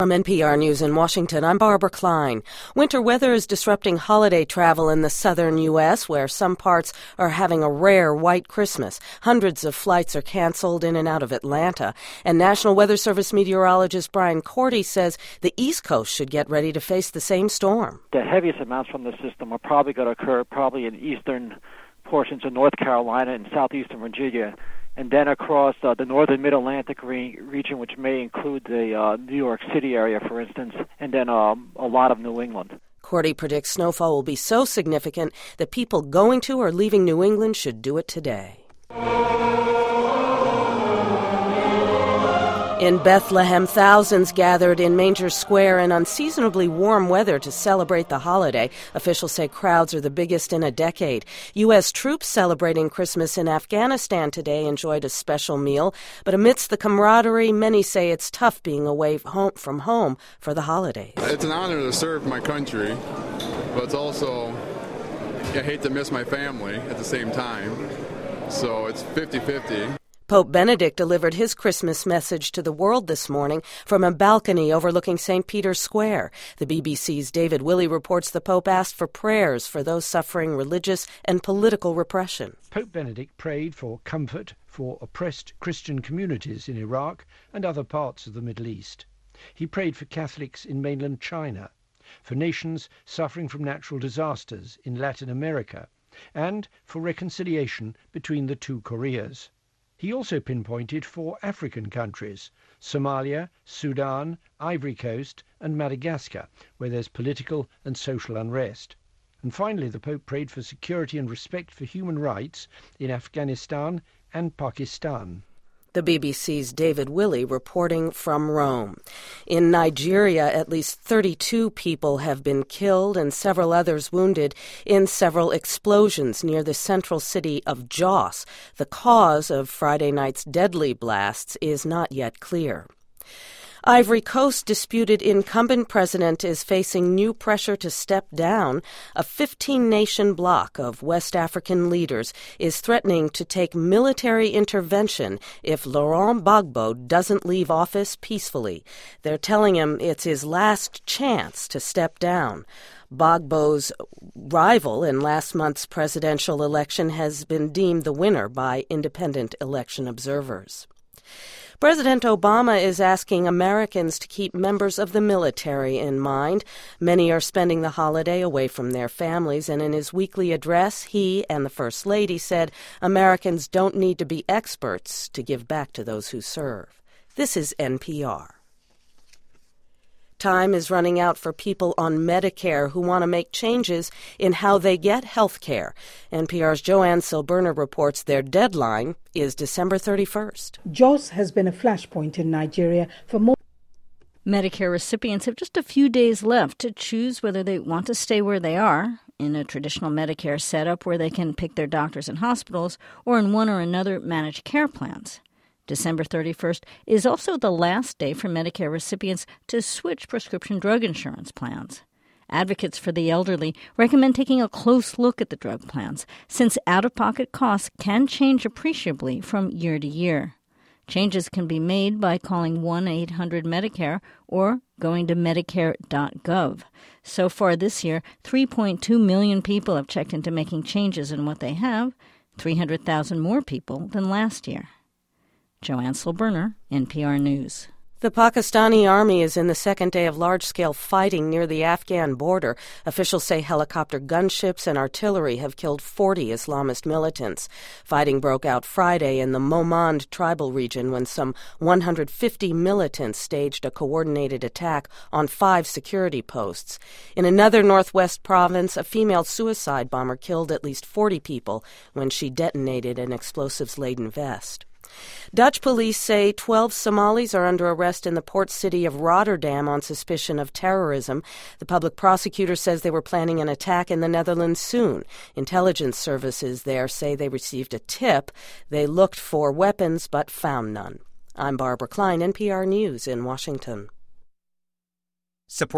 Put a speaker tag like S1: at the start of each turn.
S1: From NPR News in Washington, I'm Barbara Klein. Winter weather is disrupting holiday travel in the southern U.S., where some parts are having a rare white Christmas. Hundreds of flights are canceled in and out of Atlanta. And National Weather Service meteorologist Brian Cordy says the East Coast should get ready to face the same storm.
S2: The heaviest amounts from the system are probably going to occur in eastern portions of North Carolina and southeastern Virginia, and then across the northern mid-Atlantic region, which may include the New York City area, for instance, and then a lot of New England.
S1: Cordy predicts snowfall will be so significant that people going to or leaving New England should do it today. In Bethlehem, thousands gathered in Manger Square in unseasonably warm weather to celebrate the holiday. Officials say crowds are the biggest in a decade. U.S. troops celebrating Christmas in Afghanistan today enjoyed a special meal. But amidst the camaraderie, many say it's tough being away from home for the holidays.
S3: It's an honor to serve my country, but it's also, I hate to miss my family at the same time. So it's 50-50.
S1: Pope Benedict delivered his Christmas message to the world this morning from a balcony overlooking St. Peter's Square. The BBC's David Willey reports the Pope asked for prayers for those suffering religious and political repression.
S4: Pope Benedict prayed for comfort for oppressed Christian communities in Iraq and other parts of the Middle East. He prayed for Catholics in mainland China, for nations suffering from natural disasters in Latin America, and for reconciliation between the two Koreas. He also pinpointed 4 African countries, Somalia, Sudan, Ivory Coast and Madagascar, where there's political and social unrest. And finally, the Pope prayed for security and respect for human rights in Afghanistan and Pakistan.
S1: The BBC's David Willey reporting from Rome. In Nigeria, at least 32 people have been killed and several others wounded in several explosions near the central city of Jos. The cause of Friday night's deadly blasts is not yet clear. Ivory Coast disputed incumbent president is facing new pressure to step down. A 15-nation bloc of West African leaders is threatening to take military intervention if Laurent Gbagbo doesn't leave office peacefully. They're telling him it's his last chance to step down. Gbagbo's rival in last month's presidential election has been deemed the winner by independent election observers. President Obama is asking Americans to keep members of the military in mind. Many are spending the holiday away from their families, and in his weekly address, he and the First Lady said Americans don't need to be experts to give back to those who serve. This is NPR. Time is running out for people on Medicare who want to make changes in how they get health care. NPR's Joanne Silberner reports their deadline is December 31st.
S5: Jos has been a flashpoint in Nigeria for more.
S6: Medicare recipients have just a few days left to choose whether they want to stay where they are, in a traditional Medicare setup where they can pick their doctors and hospitals, or in one or another managed care plans. December 31st is also the last day for Medicare recipients to switch prescription drug insurance plans. Advocates for the elderly recommend taking a close look at the drug plans, since out-of-pocket costs can change appreciably from year to year. Changes can be made by calling 1-800-MEDICARE or going to Medicare.gov. So far this year, 3.2 million people have checked into making changes in what they have, 300,000 more people than last year. Joanne Silberner, NPR News.
S1: The Pakistani army is in the second day of large-scale fighting near the Afghan border. Officials say helicopter gunships and artillery have killed 40 Islamist militants. Fighting broke out Friday in the Mohmand tribal region when some 150 militants staged a coordinated attack on 5 security posts. In another northwest province, a female suicide bomber killed at least 40 people when she detonated an explosives-laden vest. Dutch police say 12 Somalis are under arrest in the port city of Rotterdam on suspicion of terrorism. The public prosecutor says they were planning an attack in the Netherlands soon. Intelligence services there say they received a tip. They looked for weapons but found none. I'm Barbara Klein, NPR News in Washington.
S7: Support